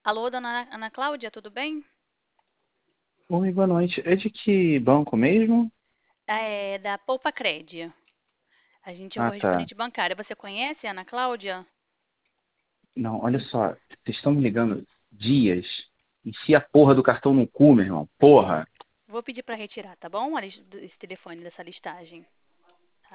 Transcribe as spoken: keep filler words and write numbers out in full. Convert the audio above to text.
Alô, dona Ana Cláudia, tudo bem? Oi, boa noite. É de que banco mesmo? É da Poupa Cred. A gente é Ah, tá. correspondente bancária. Você conhece a Ana Cláudia? Não, olha só. Vocês estão me ligando dias. Enfia a porra do cartão no cu, meu irmão. Porra. Vou pedir para retirar, tá bom? A lis- Esse telefone dessa listagem.